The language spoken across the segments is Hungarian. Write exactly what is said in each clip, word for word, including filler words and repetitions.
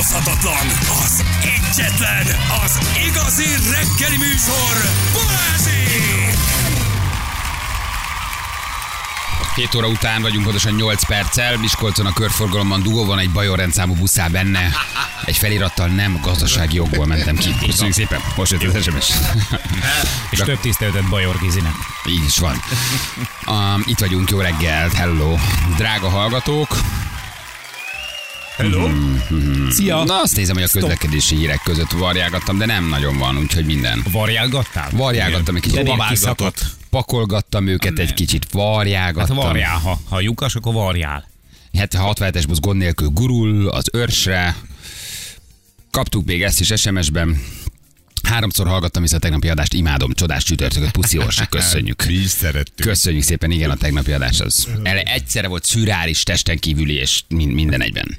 utánozhatatlan, az egyetlen, az igazi reggeli műsor, Balázsék! hét óra után vagyunk, pontosan nyolc perccel. Miskolcon a körforgalomban dugó van, egy Bajor rendszámú buszá benne. Egy felirattal nem gazdasági jogból mentem ki. Köszönjük szépen. Most jött az es em es. És több tiszteletet Bajor Gizinek. Így is van. Um, itt vagyunk, jó reggelt, hello. Drága hallgatók. Hello. Mm-hmm. Szia. Na azt nézem, hogy a közlekedési hírek között varjálgattam, de nem nagyon van, úgyhogy minden. Varjálgattál? Varjálgattam egy kicsit. Babálgatott. Pakolgattam őket egy kicsit, varjálgattam. Hát varjál, ha, ha lyukas, akkor varjál. hatvanhetes busz gond nélkül gurul az őrsre. Kaptuk még ezt is es em es-ben. Háromszor hallgattam vissza a tegnapi adást, imádom, csodás csütörtököt, puszi Orsi, köszönjük. Mi is szerettük. Köszönjük szépen, igen, a tegnapi adás az. Ele egyszerre volt szürális, testen kívüli, és minden egyben.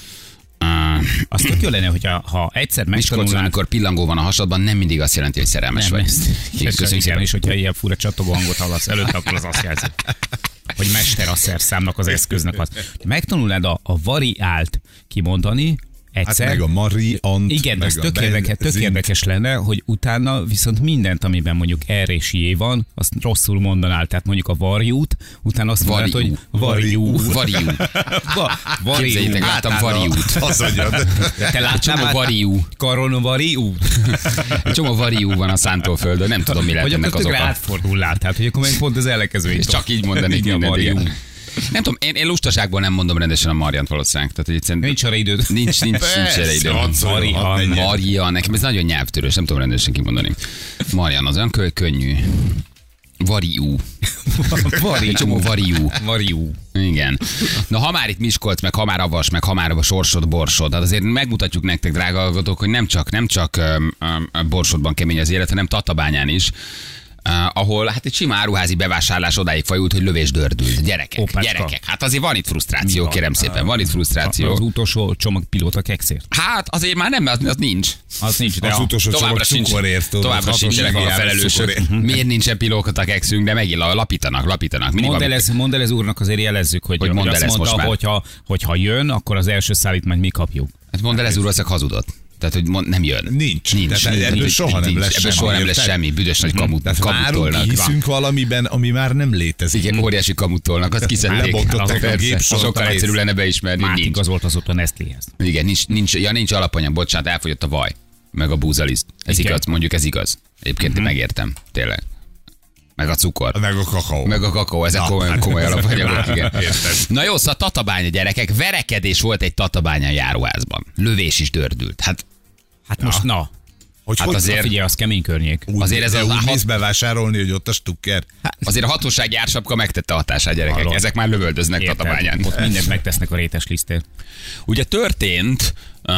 Uh, az tök jó lenne, hogyha ha egyszer megtanulnád... amikor pillangó van a hasadban, nem mindig azt jelenti, hogy szerelmes nem, vagy. Igen, köszönjük szépen. És hogyha ilyen fura csatogó hangot hallasz előtt, akkor az azt jelzi, hogy mester a szerszámnak, az eszköznek az. Megtanulnád a, a variált kimondani, egyszer. Hát meg a Mariant. Igen, ez tök, érdekes, tök érdekes lenne, hogy utána viszont mindent, amiben mondjuk R és J van, azt rosszul mondanál. Tehát mondjuk a varjút, utána azt mondanád, hogy varjú. Varjú. Képzeljétek, láttam varjút. Az agyad. Te láttál a varjú. Karon varjú? Egy csomó varjú van a szántóföldön, nem tudom, mi lehet ennek az oka. Vagy akkor átfordulnál, tehát hogy akkor pont az ellenkező. És csak így mondanék mindent. Nem tudom, én, én lustaságból nem mondom rendesen a Mariant valószínűleg. Tehát, hogy egyszerűen nincs arra időd. Nincs, nincs, nincs erre időd. Marian. Marian, nekem ez nagyon nyelvtörős, nem tudom rendesen kimondani. Marian az olyan könnyű. Variú. Variú. Csomó variú. Variú. Igen. Na, ha már itt Miskolc, meg ha már Avas, meg ha már a sorsod, borsod, hát azért megmutatjuk nektek, drága hallgatók, hogy nem csak, nem csak um, um, Borsodban kemény az élet, hanem Tatabányán is. Uh, ahol hát egy sima áruházi bevásárlás odáig fajult, hogy lövés dördült. Gyerekek, Opácska. gyerekek. Hát azért van itt frusztráció, van, kérem szépen, van itt frusztráció. Az utolsó csomag pilóta kekszért. Hát azért már nem, az, az nincs. Az nincs, de az a... utolsó továbbra csomag cukorért. Továbbra sincsenek a felelősök. Miért nincsen pilóta kekszünk, de megint lapítanak, lapítanak. Mondelez, Mondelez úrnak azért jelezzük, hogy, hogy, hogy azt mondta, hogyha, hogyha jön, akkor az első szállítmányt mi kapjuk. Hát Mondelez úr az hazudott. Tehát, hogy nem jön. Nincs. Nincs. Tehát ebből soha nem lesz ebből soha nem lesz semmi. Büdös nagy kamut, kamutolnak. Hiszünk valamiben, ami már nem létezik. Igen, óriási kamutolnak. Azt kiszedték. Lebotottak a gépsort. Sokkal egyszerű lenne beismerni. Már igaz volt az ott a Nestléhez. Igen, nincs, nincs, ja, nincs alapanyag, bocsánat, elfogyott a vaj. Meg a búzaliszt. Ez igen. igaz, mondjuk ez igaz. Egyébként uh-huh. megértem, tényleg. Meg a cukor. Meg a kakaó. Meg a kakaó, ezek komoly, komoly alapanyagok, igen. Na jó, szóval Tatabánya, gyerekek, verekedés volt egy Tatabányán járóházban. Lövés is dördült. Hát Hát ja. most na, hogy hát hogy azért, figyelj, az kemény környék. Úgy, azért ez de a, úgy hat... mész bevásárolni, hogy ott a stukker. Hát, azért a hatósági ársapka megtette a hatását, gyerekek. Hallod. Ezek már lövöldöznek Tatabányán. Ott mindent megtesznek a rétes lisztért. Ugye történt, uh,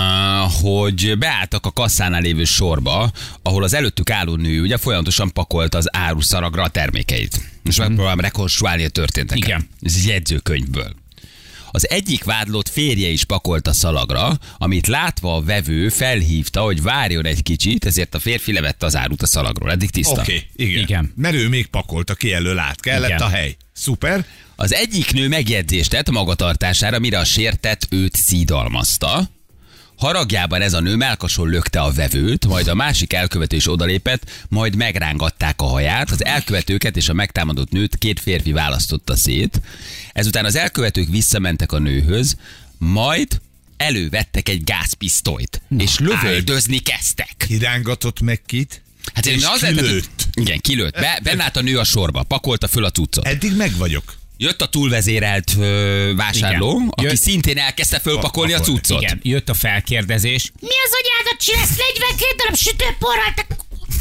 hogy beálltak a kasszánál lévő sorba, ahol az előttük álló nő ugye folyamatosan pakolta az áruszaragra a termékeit. Most mm. megpróbálom rekonstruálni a történteket. Igen. Ez egy jegyzőkönyvből. Az egyik vádlott férje is pakolt a szalagra, amit látva a vevő felhívta, hogy várjon egy kicsit, ezért a férfi levette az árut a szalagról. Eddig tiszta? Oké, okay, igen. igen. Mert ő még pakolta, ki elől át kellett igen. a hely. Szuper. Az egyik nő megjegyzést tett magatartására, mire a sértett őt szídalmazta. Haragjában ez a nő mellkason lökte a vevőt, majd a másik elkövető is odalépett, majd megrángatták a haját. Az elkövetőket és a megtámadott nőt két férfi választotta szét. Ezután az elkövetők visszamentek a nőhöz, majd elővettek egy gázpisztolyt, Na, és lövöldözni kezdtek. Kirángatott meg kit? Hát és az kilőtt. Lehet, igen, kilőtt. Be, benne állt a nő a sorba, pakolta föl a cuccot. Eddig meg vagyok. Jött a túlvezérelt ö, vásárló, igen. aki Jött... szintén elkezdte fölpakolni a, a cuccot. Igen, jött a felkérdezés. Mi az anyádat csinálsz? negyvenkét darab sütőporral, te...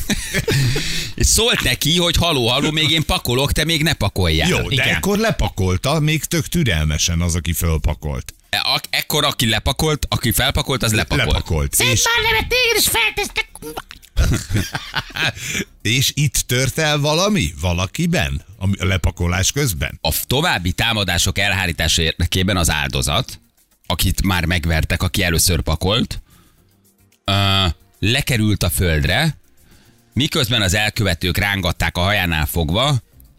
És szólt neki, hogy haló, haló, még én pakolok, te még ne pakoljál. Jó, de igen. ekkor lepakolta, még tök türelmesen az, aki fölpakolt. E- ekkor, aki lepakolt, aki felpakolt, az lepakolt. Lepakolt. Szép és... már nevet, téged is feltesztek. És itt tört el valami? Valakiben? A lepakolás közben? A további támadások elhárítása érdekében az áldozat, akit már megvertek, aki először pakolt, uh, lekerült a földre, miközben az elkövetők rángatták a hajánál fogva,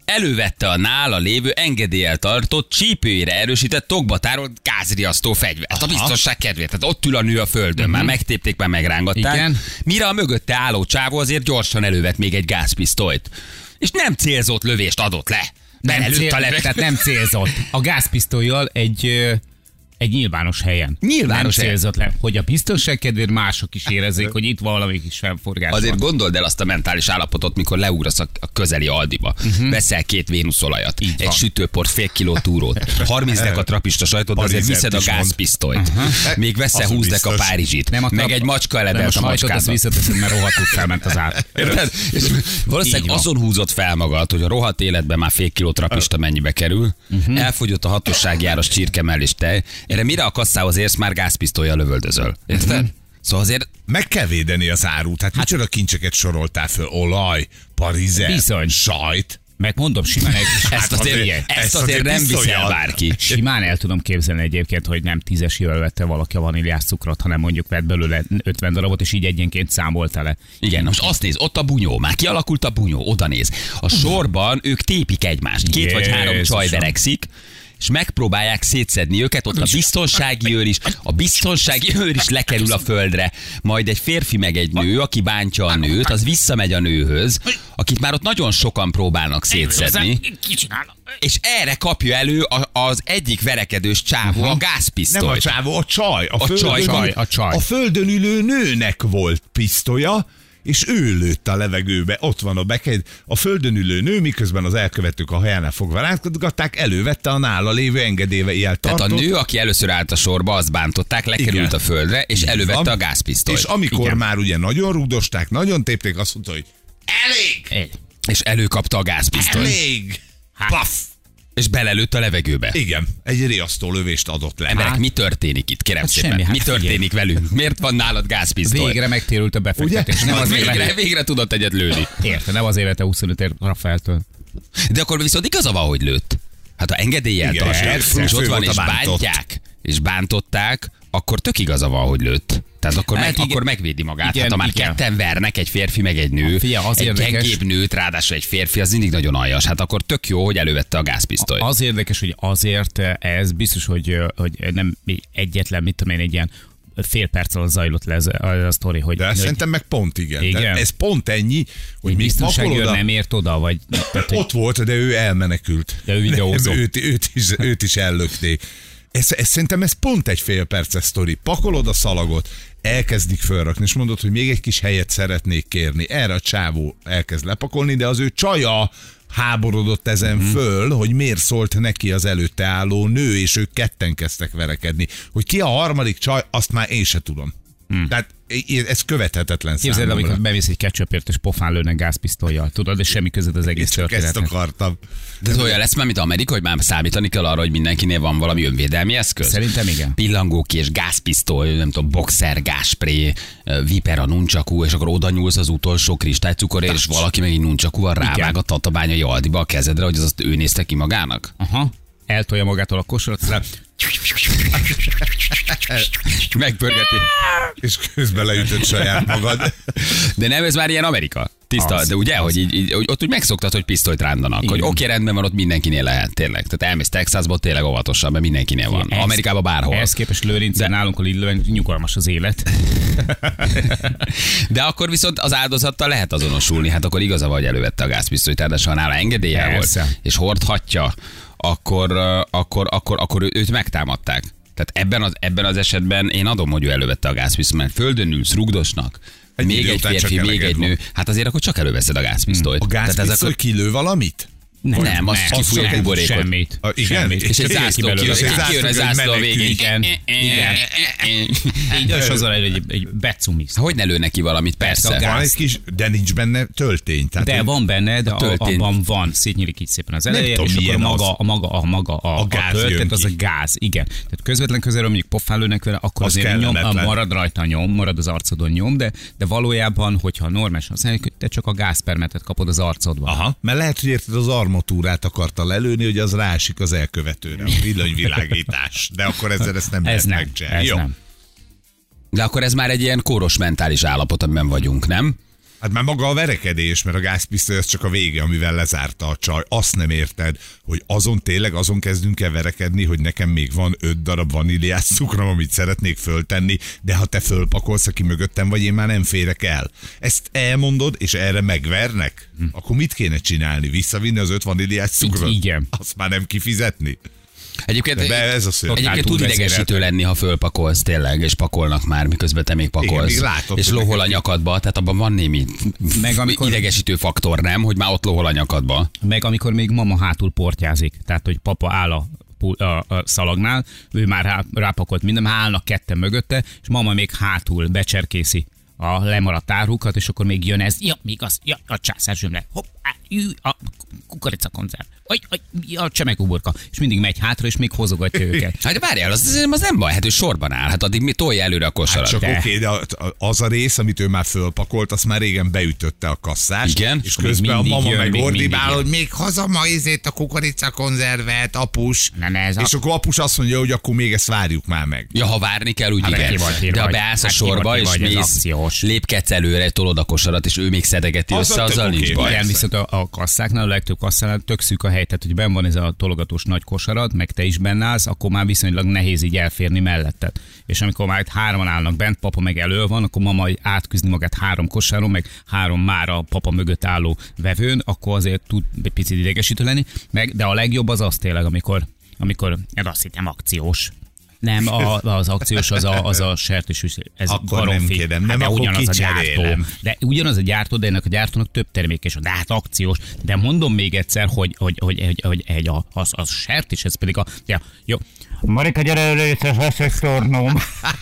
elővette a nála lévő engedéllyel tartott, csípőjére erősített tokba tárolt gázriasztó fegyvert. A biztonság kedvéért. Tehát ott ül a nő a földön, uh-huh. már megtépték, már megrángatták. Igen. Mire a mögötte álló csávó azért gyorsan elővett még egy gázpisztolyt. És nem célzott lövést adott le. Nem, Belelőtt cél, a levet. tehát nem célzott. A gázpisztollyal egy, ö, egy nyilvános helyen. Nyilvános nem helyen. célzott le, hogy a biztonság kedvéért mások is érezzék, hogy itt valami kis felforgás Azért van. gondold el azt a mentális állapotot, mikor leugrasz a a közeli Aldiba. Uh-huh. Veszel két Vénuszolajat, Így egy van. sütőport, fél kiló túrót, harminc deka trapista sajtot, de azért Parizert viszed a is mond. gázpisztolyt. Uh-huh. Még veszel Az húsz deka biztos. Párizsit, Nem a meg trap- egy macska Nem, a eledelt a sajtot azt macskába. visszateszed, mert rohadtul felment az ár. Érted? És valószínűleg Így van. azon húzott fel magad, hogy a rohadt életben már fél kiló trapista mennyibe kerül, uh-huh. elfogyott a hatósági áras csirkemell és tej, erre mire a kasszához érsz, már gázpisztollyal lövöldözöl. Érted? Uh-huh. Szóval azért Meg kell védeni az árut. Hát, hát micsoda kincseket soroltál föl? Olaj, parizer, Bizony. sajt. Meg mondom, simán egy, ezt hát azért, figyelj, ezt ezt azért azért nem viszel pisztollyal. bárki. simán el tudom képzelni egyébként, hogy nem tízesével vette valaki a vaníliás cukrot, hanem mondjuk vett belőle ötven darabot, és így egyenként számolta le. Igen, most azt néz, ott a bunyó, már kialakult a bunyó, oda néz. A sorban ők tépik egymást, két vagy három Jézusom. csaj verekszik, és megpróbálják szétszedni őket, ott a biztonsági őr is, a biztonsági őr is lekerül a földre, majd egy férfi meg egy nő, aki bántja a nőt, az visszamegy a nőhöz, akit már ott nagyon sokan próbálnak szétszedni, Kicsinálom. és erre kapja elő a, az egyik verekedős csávó a gázpisztolyt. Nem a csávó, a csaj. A, A földön csaj, ül- csaj, a csaj. A földön ülő nőnek volt pisztolya, és ő lőtt a levegőbe. Ott van a beked. A földön ülő nő, miközben az elkövetők a hajánál fogva rángatták, elővette a nála lévő engedéllyel Tehát tartott. a nő, aki először állt a sorba, azt bántották, lekerült Igen. a földre, és Így elővette van. a gázpisztolyt. És amikor Igen. már ugye nagyon rúgdosták, nagyon tépték, azt mondta, hogy elég! Egy. És előkapta a gázpisztolyt. Elég! Paf! És belelőtt a levegőbe. Igen, egy riasztó lövést adott le. Emberek, mi történik itt? Kérem Hát szépen. semmi, hát mi történik velünk? Miért van nálad gázpisztoly? Végre megtérült a befektetés. Ugye? Nem Az azért végre, vette, végre tudott egyet lőni. érte, nem azért vette huszonöt ért Rafaeltől. De akkor viszont igaza van, hogy lőtt. Hát ha engedéllyel Igen, tartják, persze. és ott Fő van, volt és a bántott. bántják, és bántották, akkor tök igaza van, hogy lőtt. Tehát akkor, Hát meg, igen. akkor megvédi magát. Igen, hát ha már igen. ketten vernek, egy férfi meg egy nő, Figyelj, az egy érdekes- gyengébb nőt, ráadásul egy férfi, az mindig nagyon aljas. Hát akkor tök jó, hogy elővette a gázpisztolyt. Az érdekes, hogy azért ez biztos, hogy, hogy nem egyetlen, mit tudom én, egy ilyen fél perc alatt zajlott le ez a, a sztori, hogy, De hogy szerintem meg pont igen. Igen. De ez pont ennyi, hogy egy még biztonsági őr pakolod a- nem ért oda, vagy tehát, hogy Ott volt, de ő elmenekült. De ő videózott. Nem, őt, őt, is, őt is ellökték. Ez, ez, szerintem ez pont egy fél perces sztori. Pakolod a szalagot, elkezdik fölrakni, és mondod, hogy még egy kis helyet szeretnék kérni. Erre a csávó elkezd lepakolni, de az ő csaja háborodott ezen Mhm. föl, hogy miért szólt neki az előtte álló nő, és ők ketten kezdtek verekedni. Hogy ki a harmadik csaj, azt már én se tudom. Hmm. Tehát ez követhetetlen képzeld, számomra. amikor bemész egy ketchupért, és pofán lőnek gázpisztolyjal, tudod, és semmi között az egész Én csak ezt történetnek. akartam. De ez olyan lesz már, mint Amerika, hogy már számítani kell arra, hogy mindenkinél van valami önvédelmi eszköz? Szerintem igen. Pillangókés, gázpisztoly, nem tudom, boxer, gázspré, vipera, nuncsakú, és akkor oda nyúlsz az utolsó kristálycukorért, és valaki meg egy nuncsakúval rávág a tatabányai Aldiba a kezedre, hogy az azt ő nézte ki magának? Aha. Eltolja magától a kosarat, aztán Megpörgeti. És közben leütött saját magad. De nem, ez már ilyen Amerika. Tiszta, Az, de ugye, az. hogy így, így, hogy ott úgy megszoktad, hogy pisztolyt rándanak. Igen. Hogy oké, rendben van, ott mindenkinél lehet, tényleg. Tehát elmész Texasba, ott tényleg óvatosan, mert mindenkinél van. Ehhez- Amerikában bárhol. Ehhez képest Lőrinc, de nálunk a Lidlően nyugalmas az élet. De akkor viszont az áldozattal lehet azonosulni. Hát akkor igaza vagy, elővette a gázpisztolyt, ráadásul ha nála engedélye Persze. volt, és hordhatja, akkor, ö, akkor, akkor, akkor ő- őt megtámadták. Tehát ebben az, ebben az esetben én adom, hogy ő elővette a gázpisztolyt, mert földön ülsz, rugdosnak, Egy még idő egy után férfi, csak még eleged egy nő, van. hát azért akkor csak előveszed a gázpisztolyt. A Tehát gázpisztoly akkor kilő valamit? nem, nem, az Nem, kifújja a semmit, buborékot. Semmit. A- igen? Semmit. És egy Kijön ki zászló belőle. kijön, És egy kijön a zászló, zászló a menekül. végén. Igen, igen. Így és az egy, egy becumisz. Hogy ne lő neki valamit, Persze, persze. a Van gáz. egy kis, de nincs benne töltény. Tehát De én- van benne, de a, töltény. abban van, szétnyílik így szépen az eleje, tudom, és akkor milyen maga, az. a maga, a maga, a, A a, gáz a töltet, jön az a ki. gáz, igen. Tehát közvetlen közelről mondjuk pofán lőnek vele, akkor Az azért nyom, kellemetlen. marad rajta a nyom, marad az arcodon nyom, de, de valójában, hogyha normálisan használjuk, te csak a gázpermetet kapod az arcodba. Aha, mert lehet, hogy érted, az armatúrát akarta lelőni, hogy az rásik az elkövetőre. A villanyvilágítás. De akkor ezzel ezt nem Ez lehet nem, megcsinálni. ez Jó. nem. De akkor ez már egy ilyen kóros mentális állapot, amiben vagyunk, nem? Hát már maga a verekedés, mert a gázpisztoly az csak a vége, amivel lezárta a csaj. Azt nem érted, hogy azon tényleg azon kezdünk el verekedni, hogy nekem még van öt darab vaníliás cukrom, amit szeretnék föltenni, de ha te fölpakolsz, aki mögöttem vagy, én már nem férek el. Ezt elmondod, és erre megvernek? Hm. Akkor mit kéne csinálni? Visszavinni az öt vaníliás cukrot? Igen. Azt már nem kifizetni? Egyébként, De ez a szörny. egyébként tud idegesítő lenni, ha fölpakolsz tényleg, és pakolnak már, miközben te még pakolsz. Igen, még látod, és hogy lohol a neked- nyakadba, tehát abban van némi Meg amikor- idegesítő faktor, nem? Hogy már ott lohol a nyakadba. Meg amikor még mama hátul portyázik, tehát hogy papa áll a, pu- a, a szalagnál, ő már rá, rápakolt minden, már állnak ketten mögötte, és mama még hátul becserkészi a lemaradt árukat, és akkor még jön ez, ja, még az, ja, a császárzsömle, hopp, á, ű, a kukoricakonzerv, aj, aj, a csemegúborka, és mindig megy hátra, és még hozogatja őket. Hát várjál, az, az nem baj, hát ő sorban áll, hát addig mi tolja előre a kosarat. Hát csak De. oké, de az a rész, amit ő már fölpakolt, azt már régen beütötte a kasszás. Igen. És Még közben a mindig mama jön, meg még ordibál, mindig hogy még haza ma izét a kukoricakonzervet, apus. Na, ne, ez a- És akkor apus azt mondja, hogy akkor még ezt várjuk már meg. Ja, ha várni kell, úgy Hát igen. ki vagy, ki De ha vagy. beállsz a Hát ki sorba, vagy, ki és vagy, ez mész, akciós. lépkedsz előre, tolod a kosarat, és ő még szedegeti Az össze, a tök azzal oké, nincs baj. persze. Igen, viszont a, a kasszáknál, a legtöbb kasszánál tök szűk a hely, tehát hogy benn van ez a tologatós nagy kosarad, meg te is benne állsz, akkor már viszonylag nehéz így elférni melletted. És amikor már itt hárman állnak bent, papa meg elő van, akkor mama átküzni magát három kosáron, meg három már a papa mögött álló vevőn, akkor azért tud egy picit idegesítő lenni. Meg, de a legjobb az az tényleg, amikor, amikor ez azt hittem akciós. Nem, a, az akciós az a, az a sertés, ez Akkor nem baromfi. kérem, nem, Hát de akkor ugyanaz a gyártó. kicserélem. De ugyanaz a gyártó, de ennek a gyártónak több terméke is van, de hát akciós. De mondom még egyszer, hogy, hogy, hogy, hogy, hogy egy a, az, az sertés, ez pedig a... Ja, jó. Marika, gyere elő, lesz egy tornóm.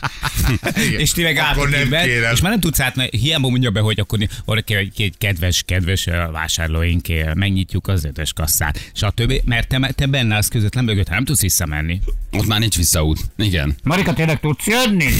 És ti meg Akkor álltok nem be, kérem. és már nem tudsz átni, hiába mondja be, hogy akkor arra kell, hogy egy kedves, kedves ö, vásárlóink, ö, megnyitjuk az ötös kasszát, stb. Mert te, te benne állsz közvetlen mögött, nem tudsz visszamenni. Ott már nincs visszaút. Igen. Marika, tényleg tudsz jönni?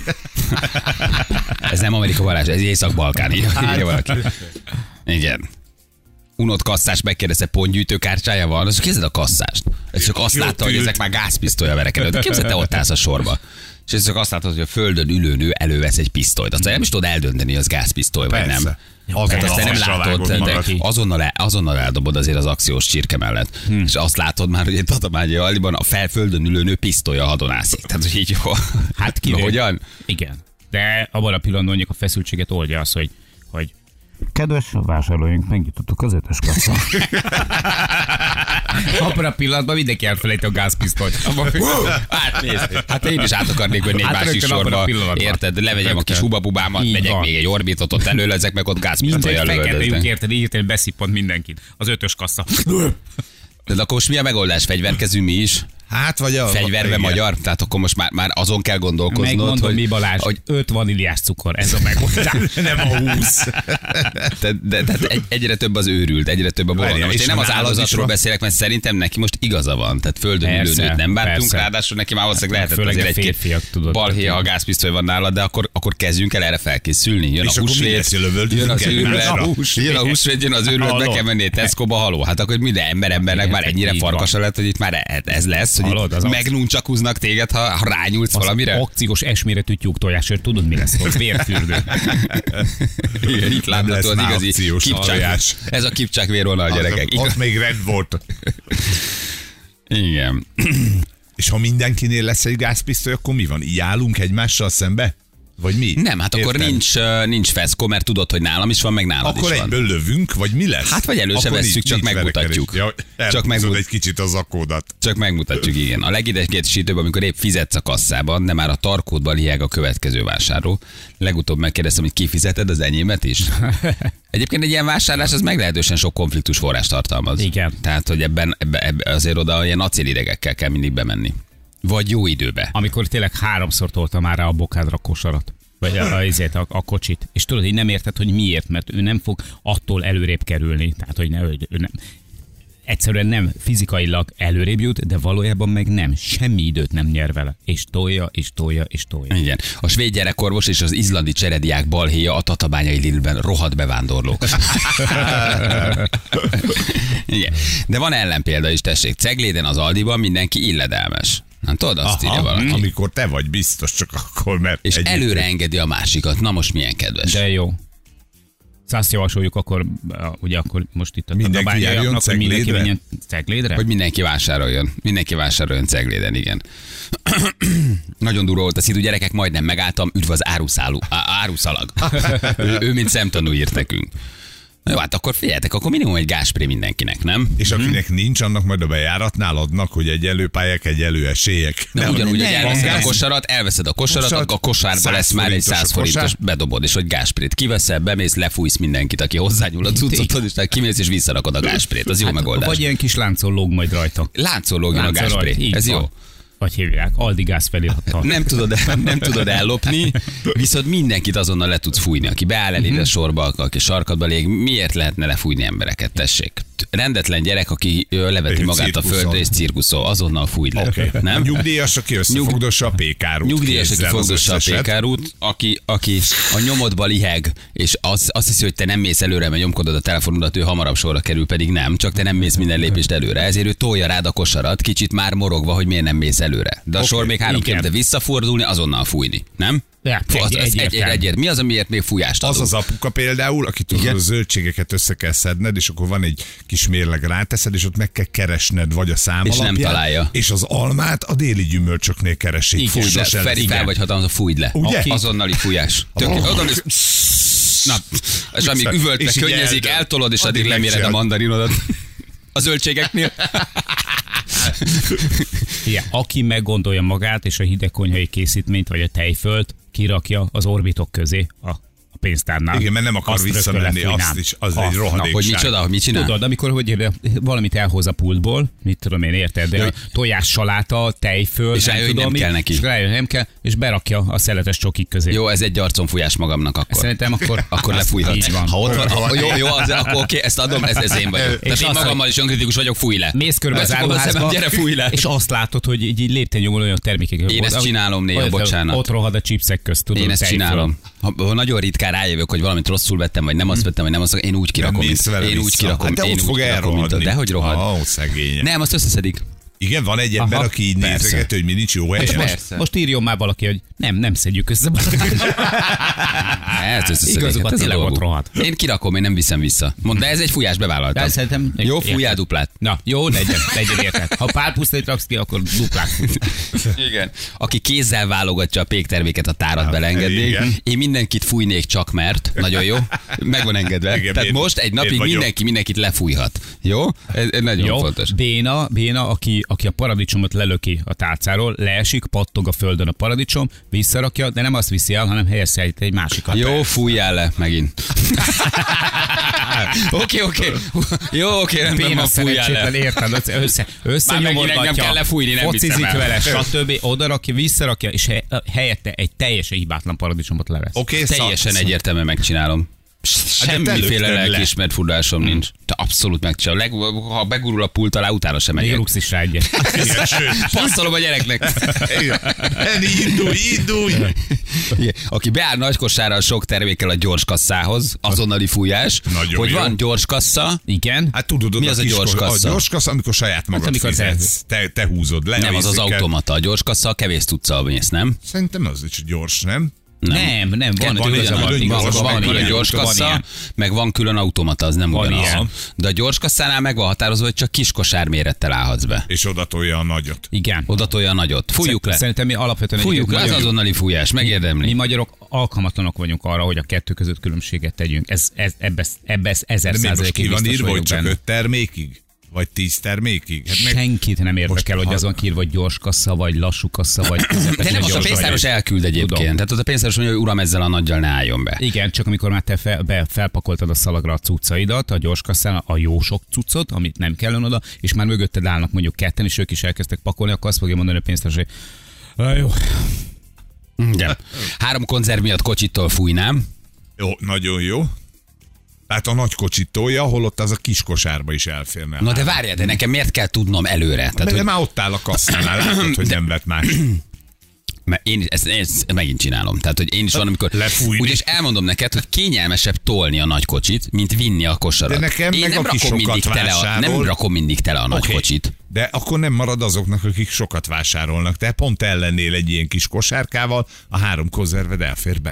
Ez nem Amerika Balázs, ez Észak-Balkán. Írja, írja valaki. Igen. Unott kasszás megkérdezte, pontgyűjtőkártyája van? Az képzeld a kasszást. Ez csak azt Jó látta, hogy tűnt. ezek már gázpisztolya verekedő. De képzeld, te ott állsz a sorba. És ez csak azt látod, hogy a földön ülő nő elővesz egy pisztolyt. Aztán nem is tudod eldönteni, hogy az gázpisztoly vagy Persze. nem. Az Tehát a azt te nem hasra látod, vágod de magad. azonnal, el, azonnal eldobod azért az akciós csirke mellett. Hmm. És azt látod már, hogy egy tatabányai aliban a felföldön ülő nő pisztolya hadonászik. Tehát, hogy így jó. Hát ki? Na, hogyan? Igen. De abban a pillanatban mondjuk a feszültséget oldja az, hogy, hogy kedves vásárlóink, megnyitottuk az ötös kasszát. Abban a pillanatban mindenki elfelejti a gázpisztolyt. Hát nézd, hát én is át akarnék venni egy Hát másik rögtön abban a sorba. pillanatban. Érted? Levegyem a kis Rögtön. hubabubámat, Így megyek van. még egy orbitot ott előlezek, meg ott gázpisztolyjal Mindegy, fekete lyuk, lövöldöznek. érted, így érted, beszippant mindenkit. Az ötös kassa. De akkor most mi a megoldás? Fegyverkezünk mi is? Hát vagy a... Fegyverbe igen. magyar? Tehát akkor most már, már azon kell gondolkoznod, Megmondom, hogy... mi Balázs, hogy hogy öt vaníliás cukor, ez a megoldás. Nem a húsz. de, de, de, egy, egyre több az őrült, egyre több a bolond. Várjál, Most és én nem a az nálad is áldozatról van? beszélek, mert szerintem neki most igaza van. Tehát földön ülő Persze, nőt nem bántunk, persze. ráadásul neki már valószínűleg lehetett Főleg azért a egy-két férfiak, tudod. balhéja, ha gázpisztoly van nálad, de akkor, akkor kezdjünk el erre felkészülni. Jön És a akkor mi húsvét, lesz, lövöldözünk jön az egymásra? őrület, A húsvét. jön a húsvét, jön az őrület, be Hallod? kell menni egy Tesco-ba, haló. Hát akkor minden ember embernek már ennyire Így van. farkasa lett, hogy itt már ez lesz, hogy Hallod, az itt az- megnuncsakoznak téged, ha, ha rányúlsz valamire. Akciós esméretű tyúktojásért, tudod mi lesz ott? Vérfürdő. Igen, itt Nem lesz látható az már igazi akciós kipcsák. alvás. Ez a kipcsák vérvonal, gyerekek. Az, ott még rend volt. Igen. És ha mindenkinél lesz egy gázpisztoly, akkor mi van? Így állunk egymással szembe? Vagy mi? Nem, hát akkor Érted? nincs, uh, nincs feszko, mert tudod, hogy nálam is van, meg nálad Akkor is van. egyből lövünk, vagy mi lesz? Hát vagy elő se Akkor vesszük, nincs- csak nincs megmutatjuk. verekedés. Ja, Csak elhúzod megmut- egy kicsit az akódat. Csak megmutatjuk, igen. A legidegesítőbb, amikor épp fizetsz a kasszában, de már a tarkódban hiág a következő vásárló. Legutóbb megkérdeztem, hogy kifizeted az enyémet is. Egyébként egy ilyen vásárlás az meglehetősen sok konfliktus forrás tartalmaz. Igen. Tehát, hogy ebben, ebben, ebben azért oda ilyen acélidegekkel kell mindig bemenni. Vagy jó időbe. Amikor tényleg háromszor tolta már rá a bokádra a kosarat. Vagy a, a, a, a, a kocsit. És tudod, hogy nem érted, hogy miért, mert ő nem fog attól előrébb kerülni. Tehát, hogy ne, ő nem. Egyszerűen nem fizikailag előrébb jut, de valójában meg nem. Semmi időt nem nyer vele. És tolja, és tolja, és tolja. Igen. A svéd gyerekorvos és az izlandi cserediák balhéja a tatabányai Lidlben rohadt bevándorlók. Igen. De van ellenpélda is, tessék. Cegléden az Aldiban mindenki illedelmes. Nem tudod, azt írja valaki. Amikor te vagy biztos, csak akkor, mert És egyébként- előre engedi a másikat. Na most milyen kedves. De jó. Szóval azt javasoljuk, akkor ugye akkor most itt a Mindenki tatabányaiaknak, járjon hogy mindenki Ceglédre? menjen Ceglédre? Hogy mindenki vásároljon. Mindenki vásároljon Cegléden, igen. Nagyon durva volt a szitu, gyerekek, majdnem megálltam, üdv az áruszálú, á- áruszalag. ő, ő, mint szemtanú írt nekünk. Na jó, hát akkor figyeljetek, akkor minimum egy gázspré mindenkinek, nem? És akinek nincs, annak majd a bejáratnál adnak, hogy egyenlő pályák, egyenlő esélyek. De ugyanúgy, hogy nem, elveszed nem. a kosarat, elveszed a kosarat, Kosarat, a kosárba száz lesz már egy forintos a száz forintos, kosár. bedobod, és hogy gázsprét kiveszel, bemész, lefújsz mindenkit, aki hozzányúl a cuccotod, és tehát kimész és visszarakod a gázsprét. Az jó megoldás. Vagy ilyen kis láncol lóg majd rajta. Láncol lógjon a Láncol gázspré. rajta, így Ez van. jó. Vagy hívják, Aldi gáz felirattal. Nem tudod, nem tudod ellopni, viszont mindenkit azonnal le tudsz fújni. Aki beáll eléd a sorba, aki sarkadba lég, miért lehetne lefújni embereket? Tessék. Rendetlen gyerek, aki ö, leveti Egy magát a cirkuszon. földre és cirkuszol, azonnal fújj le. Okay. Nem? A nyugdíjas, aki összefogdossa a pékárút. Nyugdíjas, aki kézzel az fogdossa a összeset. pékárút, aki, aki a nyomodba liheg, és az, azt hiszi, hogy te nem mész előre, mert nyomkodod a telefonodat, ő hamarabb sorra kerül, pedig nem, csak te nem mész minden lépést előre. Ezért ő tolja rád a kosarat, kicsit már morogva, hogy miért nem mész előre. De a Oké, sor még három igen. kilométer visszafordulni, azonnal fújni, nem? Ja, Fú, az, egy- az egy, egy, egyértelmű. egyért. Mi az, amiért még fújást Az adunk? az apuka például, aki tudod, Igen. a zöldségeket össze kell szedned, és akkor van egy kis mérleg, ráteszed, és ott meg kell keresned, vagy a szám És nem alapján, találja. És az almát a déli gyümölcsöknél keresik. Igen. Fújj le, Sose lesz. Feri, fel vagy hatalmas, fújj le. Ugye? Aki- Azonnali fújás. Tök, Oh. oda mész, na, és amíg És üvöltve így könnyezik, eldől. eltolod, és Addig addig leméred a megcsinálod. mandarinodat. A zöldségeknél. Igen, aki meggondolja magát, és a hidegkonyhai készítményt, vagy a tejfölt kirakja az orbitok közé a, a pénztárnál. Igen, mert nem akar Azt rögtön visszamenni, lefújnám. azt is, az Ah, egy na, rohadékság. Hogy micsoda, hogy mit csinál? Tudod, amikor hogy valamit elhoz a pultból, mit tudom én, érted, de Jaj. tojás, saláta, tejföl, És rájön, hogy nem tudom kell mi, neki. És rájön, nem kell, és berakja a szeletes csokik közé. Jó, ez egy arconfújás magamnak akkor. Szerintem akkor, Akkor lefújhatsz. Így van. Ha ott van, ha, jó, jó, az, akkor oké, ezt adom, ez, ez én vagyok. Tehát én azt, magammal is önkritikus vagyok, fújj le. Mész körbe az Becsukod a szemem, áruházba, gyere, fújj le. és azt látod, hogy így, így lépten olyan termékek. Én ezt csinálom néha, Ott- bocsánat. Ott rohad a chipsek közt, tudod. Én ezt tejföl. csinálom. Ha, ha nagyon ritkán rájövök, hogy valamit rosszul vettem, vagy nem azt vettem, vagy nem azt, én úgy kirakom. Nem mész mint- vele Én úgy vissza. kirakom. Hát de én ott úgy fog kirakom, mint a- elrohadni. Dehogy rohad. Ó, szegénye. Nem, azt összeszedik. Igen, van egy ember, Aha, aki így persze. nézeget, hogy mi nincs jó helyen. Persze. Most írjon már valaki, hogy nem, nem szedjük össze. Ez összeszedik. Igazuk, Hát ez a tényleg ott dolguk. rohad. Én kirakom, én nem viszem vissza. Mondd, de ez egy fújás, bevállaltam. De szerintem... Jó, érted. fújjál duplát. Na, jó, legyen, legyen érted. Ha pálpusztát raksz ki, akkor duplát fúj. Igen. Aki kézzel válogatja a pékterméket, a tárat belengednék. igen. Én mindenkit fújnék csak mert. Nagyon jó. Meg van engedve. Igen, Tehát én- most egy én napig vagyok. mindenki mindenkit lefújhat. Jó? Ez, ez nagyon Jó, fontos. Béna, Béna aki, aki a paradicsomot lelöki a tálcáról, leesik, pattog a földön a paradicsom, visszarakja, de nem azt viszi el, hanem helyezhet egy másikat. Jó, fújjál le megint. Oké, oké. Jó, oké, rendben Béna van, fújjál szerencsétlen, le. érted? Össze, össze, megint engem kell lefújni, nem focizik viszem el. vele, stb. Oda rakja, visszarakja, és he- helyette egy teljesen hibátlan paradicsomot levesz. Oké, Teljesen szak- egyértelműen megcsinálom. Hát de te Semmiféle lökted le. lelkiismert furdalásom nincs. Te abszolút megcsinálom. Leg, ha begurul a pult alá, utána sem Még megyek. rúgsz is rá egyet. Igen, sőt. Passzolom a gyereknek. Igen. Eni, indulj, indulj! Igen. Aki beáll nagy kosárral sok termékkel a gyors kasszához, azonnali fújás, Nagyon hogy jó. van gyors kassa, Igen. Hát tudod, Mi oda az a kis gyors kos- kassa? A gyors kassa, amikor saját magad amikor te- fizetsz. Te, te húzod le. nem a az az izéket. automata. A gyors kassa a kevés tudszal mész, nem? Szerintem az is gyors, nem? Nem, nem, van, Van van, egy van, külön van, gyors, van, Van van, külön ilyen, gyors van kassa, ilyen. meg van külön automata, az nem Van ugyanaz. ilyen. De a gyors kasszánál meg van határozva, hogy csak kis kosár mérettel állhatsz be. És oda tolja a nagyot. Igen. Oda tolja a nagyot. Fújjuk le. Szerintem mi alapvetően Fújjuk le, ez egyébként azonnali fújás, Mi megérdemli. magyarok alkalmatlanok vagyunk arra, hogy a kettő között különbséget tegyünk. Ez, ez, ebbe, ebbe ez ezer De mi most százalékig ki van biztos írva, hogy vagyok csak benne. öt termékig? Vagy tíz termékig? Hát meg Senkit nem érdekel, Most hogy ha- azon kírva, vagy gyors kassa, vagy lassú kassa, vagy De közepesen nem, azt a gyors pénztáros vagy. elküld egyébként. Tudom. Tehát ott a pénztáros mondja, hogy uram, ezzel a nagyjal ne álljon be. Igen, csak amikor már te fel, be, felpakoltad a szalagra a cuccaidat, a gyorskasszán, a jó sok cuccot, amit nem kellene oda, és már mögötted állnak mondjuk ketten, és ők is elkezdtek pakolni, akkor azt fogja mondani a pénztáros, hogy "Ah, jó, Igen. Három konzerv miatt kocsitól fújnám. Jó, nagyon jó. Tehát a nagy kocsit tolja, holott az a kis kosárba is elférne. Na de várjál, de nekem miért kell tudnom előre? Tehát, de hogy, már ott áll a kasszánál, látod, hogy nem vett más. mert én ezt, ezt megint csinálom. Tehát, hogy én is van, amikor... Lefújni. Úgyis elmondom neked, hogy kényelmesebb tolni a nagy kocsit, mint vinni a kosarat. De nekem én meg nem aki rakom mindig sokat tele a, nem vásárol. rakom mindig tele a nagy Oké. kocsit. De akkor nem marad azoknak, akik sokat vásárolnak. Te pont ellennél egy ilyen kis kosárkával, a három konzerved elfér benne.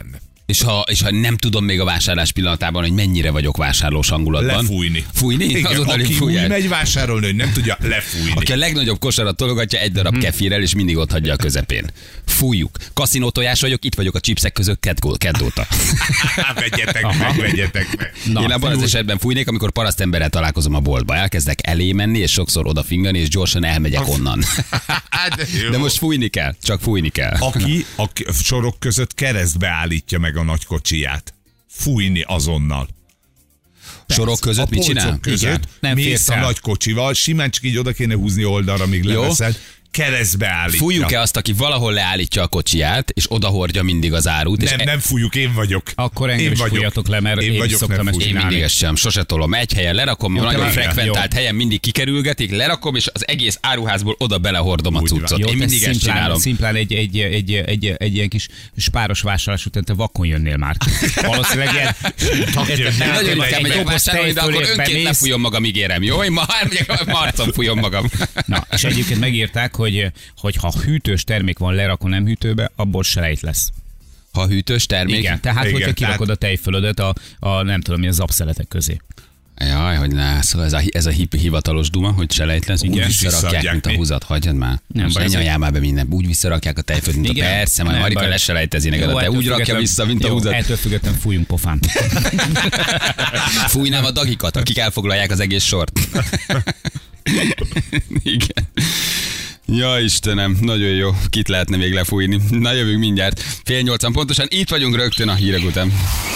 És ha, és ha nem tudom még a vásárlás pillanatában, hogy mennyire vagyok vásárlós hangulatban. Lefújni. Fújni? Igen, Azonnal aki úgy fújják. megy vásárolni, hogy nem tudja lefújni. Aki a legnagyobb kosarat tologatja egy darab kefirrel, és mindig ott hagyja a közepén. Fújjuk. Kaszinó tojás vagyok, itt vagyok a chipsek között kedd- kedd óta. Vegyetek meg, vegyetek meg. Én abban az esetben fújnék, amikor parasztemberrel találkozom a boltba. Elkezdek elé menni, és sokszor odafingani, és gyorsan elmegyek onnan. De most fújni kell, csak fújni kell. Aki a sorok között keresztbe állítja meg a nagy kocsiját. Fújni azonnal. Sorok között A mit polcok csinál? között Igen, nem mész férsz a el. nagy kocsival, simán csak így oda kéne húzni oldalra, míg Jó. leveszed. Keresztbe állítja. Fújjuk-e azt, aki valahol leállítja a kocsiját, és odahordja mindig az árut? Nem, és nem fújjuk, én vagyok. Akkor engem én is vagyok. fújjatok le, mert én is vagyok, szoktam nem ezt fújj. Én csinálni. mindig ezt sem, sose tolom. Egy helyen lerakom, Jó, nagyon te frekventált jó. helyen mindig kikerülgetik, lerakom, és az egész áruházból oda belehordom a Úgy van. cuccot. Jó, Én te mindig ezt szimplán, csinálom. szimplán egy, egy, egy, egy, egy ilyen kis spáros vásárlás után te vakon jönnél már. Valószínűleg ilyen... Tagja, Nem, Nagyon egy ritkán megyek doboz vásárolni, de akkor tejfölért önként bemész. lefújom magam, ígérem. Jó, én ma már megyek, a arcom fújom magam. Na, és egyébként megírták, hogy, hogy ha hűtős termék van lerakva nem hűtőbe, abból selejt lesz. Ha hűtős termék. Igen, tehát Igen, hogyha kirakod tehát- a tejfölödet a, a nem tudom, milyen zapszeletek közé. Jaj, hogy ne, szóval ez a, ez a hip, hivatalos duma, hogy selejt lesz, úgy Igen. visszarakják, Visszaadják mint a mi. húzat, hagyjad már. Nem Most baj, ne ez egy- nyaljál már be minden, úgy visszarakják a tejfölt, mint a Igen. persze, majd Nem Marika baj. leselejtezi neked, Jó, a te ettől úgy rakja független- vissza, mint a jó, húzat. Ettől függetlenül fújjunk pofán. Fújnám a dagikat, akik elfoglalják az egész sort. Igen. Ja Istenem, nagyon jó. Kit lehetne még lefújni. Na jövünk mindjárt. Fél nyolcan pontosan. Itt vagyunk rögtön a hírek után.